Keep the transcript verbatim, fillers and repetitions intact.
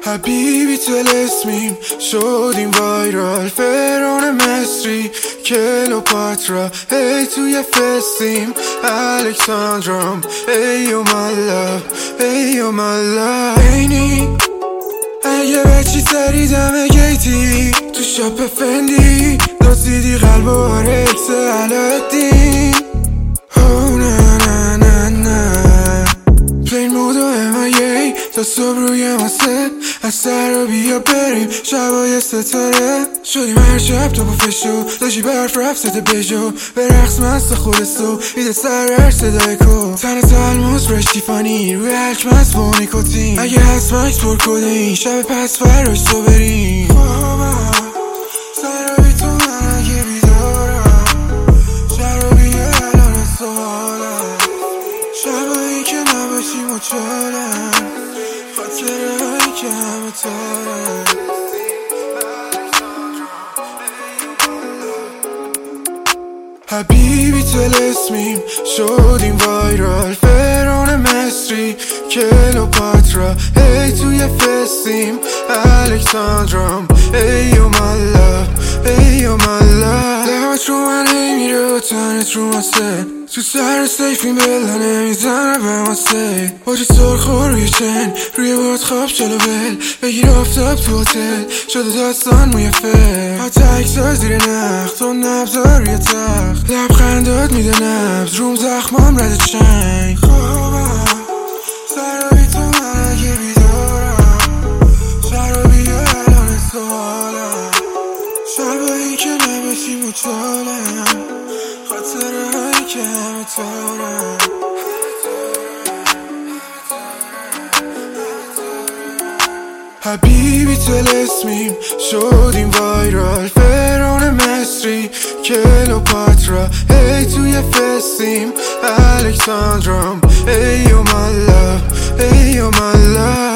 حبیبی تلسمیم شدیم وایرال، فرعون مصری کلوپاترا، هی توی فستیم الکساندرام، ای او my love ای او my love. اینی اگه بچی سری دم گیتی تو شاپ فندی دزدیدی قلب و آرکس علادین. او نه نه نه نه پلین مود و ام آی ای تا صبح روی ماسه، از سر رو بیا بریم شبای ستاره. شدیم هر شب تو با فشو داشتی برف رفت ست بجو، به رقص مست خودستو ایده سر هر صدای کو. تن تلموز برشتی فانی روی هلک مست با نیکوتین، اگه هست مکس پر کده این شب پس فراش تو بریم. خوابم سر بی تو من اگه بیدارم، شرابی الان سوالم، شبایی که نباشی مچالم، خاطره هایی که همه تارم. حبیبی تلسمیم شدیم وایرال، فرعون مصری کلوپاترا، هی توی فستیم الکساندرام، ای او my love ای او my love. لبت رو من هی میره و تنت رو ماسه، تو سر سیفیم بلا نمیزنه به ماسه. باجه سرخور روی چن روی باد خواب چلو بل، بگیر آفتاب تو هتل شده داستان موی فل. حتی اکسا زیر نخ تو نبزار روی تخت، لبخندات میده نبز روم زخمام رد چنگ. خوابم سر بی تو من اگه بیدارم، شرابی الان سوالم، شبایی که نباشی مچالم، خاطره هایی که همه تارم. حبیبی تلسمیم شدیم وایرال، فرعون مصری کلوپاترا، هی توی فستیم الکساندرام، ای او my love ای او my love.